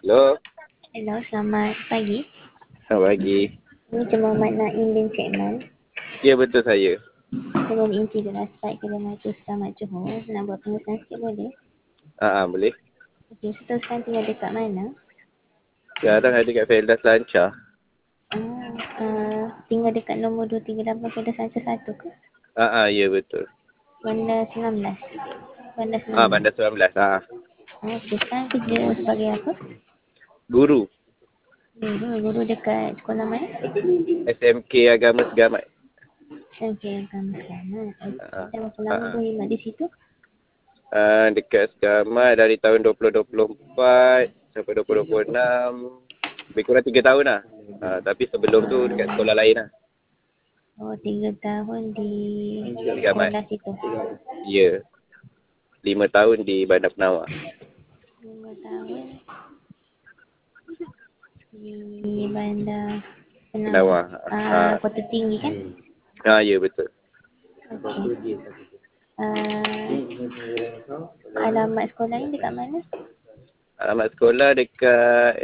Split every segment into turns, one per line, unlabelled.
Halo,
Hello, selamat pagi.
selamat pagi.
Ini Cik Muhammad Naim bin Cikman.
Ya, betul saya.
Saya dari Inti Deraspat Kedai Selamat Johor. Nak buat pengesahan sikit boleh?
Boleh.
Okey, so sekarang tinggal dekat mana?
Sekarang ada kat Feldas Lancar.
Tinggal dekat nombor 238 Kedah Sanca 1 ke?
Ya betul.
Bandar 19. Bandar 19.
Bandar 19.
Okey, sekarang kerja sebagai apa?
Guru.
Guru dekat sekolah mana?
SMK Agama Segamat.
Okey, kamu sekarang. Okey,
Ah,
dah berapa lama berkhidmat di situ?
Dekat Segamat dari tahun 2024 sampai 2026. Lebih kurang 3 tahun lah. Tapi sebelum tu dekat sekolah lain lah.
Oh, 3 tahun di
Segamat.
sekolah situ.
Ya. 5 tahun di Bandar Penawar.
5 tahun di Bandar Penawar.
Penawar.
Kota Tinggi kan?
Ya betul.
Okey. Alamat sekolah ni dekat mana?
Alamat sekolah dekat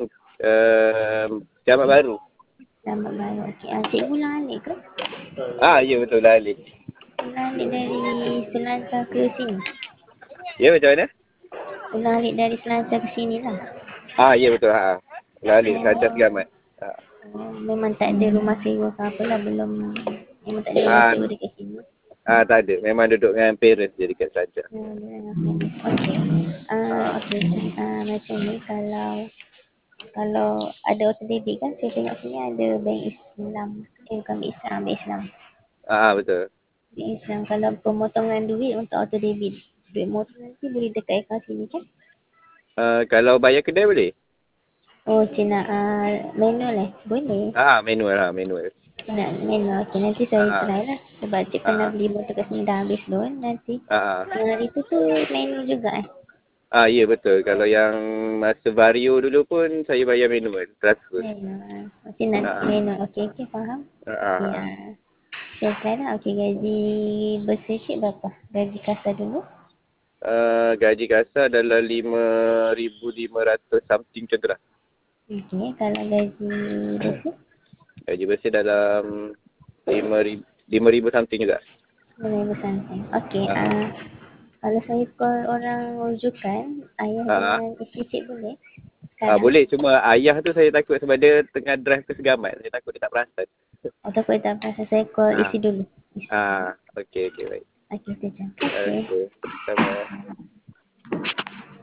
Jamat Baru.
Alamat baru. Okey. Cikgu Lalik ke?
Ya betul lah Ali.
Lalik dari Selancar ke sini?
Ya macam mana?
Lalik dari Selancar ke sini lah.
Ya betul. Lali Raja Segamat.
Memang tak ada rumah sewa ke apa lah. Memang tak ada rumah sewa dekat sini.
Tak ada. Memang duduk dengan parents je dekat Raja.
Okey. Macam ni kalau ada auto debit kan, saya tengok sini ada bank Islam. Bukan bank Islam, bank Islam.
Betul.
Bank Islam, kalau pemotongan duit untuk auto debit, duit motor nanti boleh dekat akaun sini kan?
Kalau bayar kedai boleh?
Oh, cik nak manual boleh.
Manual.
Cik nak manual. Okey, nanti saya try lah. Sebab cik pernah beli motor kat sini dah habis loan. Nanti yang hari tu manual juga
Ya betul. Kalau yang masa Vario dulu pun saya bayar manual. Transfer.
manual. Cik nak manual. Okey, faham. Ya. Saya try lah. Okey, gaji besar cik berapa? Gaji kasar dulu.
Gaji kasar adalah 5,500 something macam tu lah.
Okey, kalau gaji besar?
Gaji bersih dalam 5,000 something juga.
5,000 something. Okey, kalau saya call orang rujukan, ayah dengan isteri cik boleh? Sekarang?
Boleh. Cuma ayah tu saya takut sebab dia tengah drive ke Segamat. Saya takut dia tak perasan.
Takut tak pasal saya call isteri dulu.
Okey baik.
Okey, tu je.
Okey. Sama.